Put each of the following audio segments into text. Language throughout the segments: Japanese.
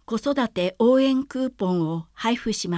子育て応援クーポンを配布します。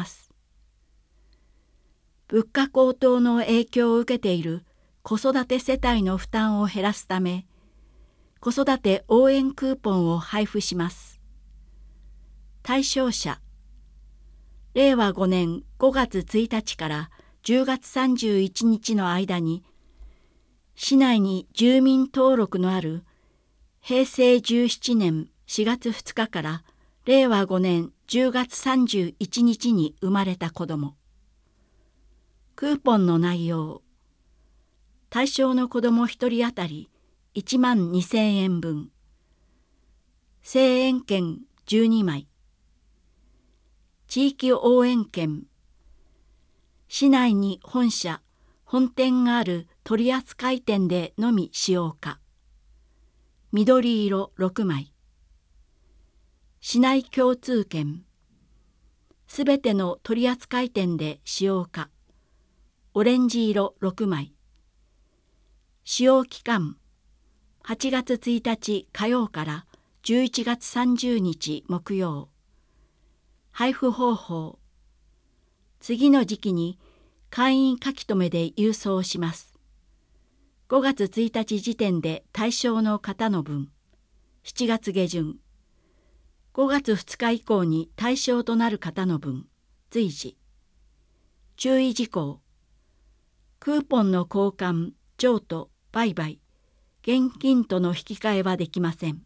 物価高騰の影響を受けている子育て世帯の負担を減らすため、子育て応援クーポンを配布します。対象者、令和5年5月1日から10月31日の間に、市内に住民登録のある平成17年4月2日から令和5年10月31日に生まれた子ども。クーポンの内容。対象の子ども1人当たり1万2000円分。声援券12枚。地域応援券。市内に本店がある取扱店でのみ使用可。緑色6枚。市内共通券。すべての取扱店で使用可。オレンジ色6枚。使用期間。8月1日火曜から11月30日木曜。配布方法。次の時期に簡易書留で郵送します。5月1日時点で対象の方の分。7月下旬。5月2日以降に対象となる方の分。随時。注意事項。クーポンの交換、譲渡、売買、現金との引き換えはできません。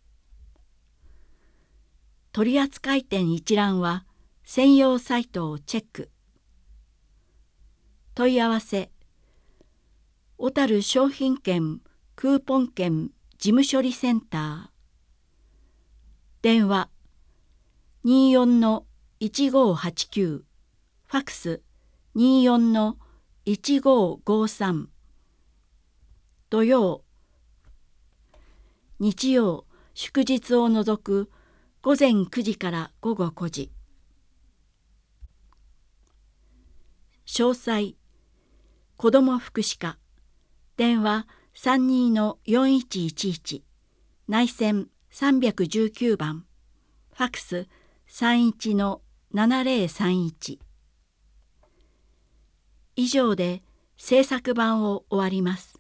取扱店一覧は専用サイトをチェック。問い合わせ。小樽商品券クーポン券事務処理センター。電話 24-1589。ファクス 24-1553。土曜、日曜、祝日を除く午前9時から午後5時。詳細。子ども福祉課。電話 32-4111。内線319番。ファクス 31-7031。以上で制作版を終わります。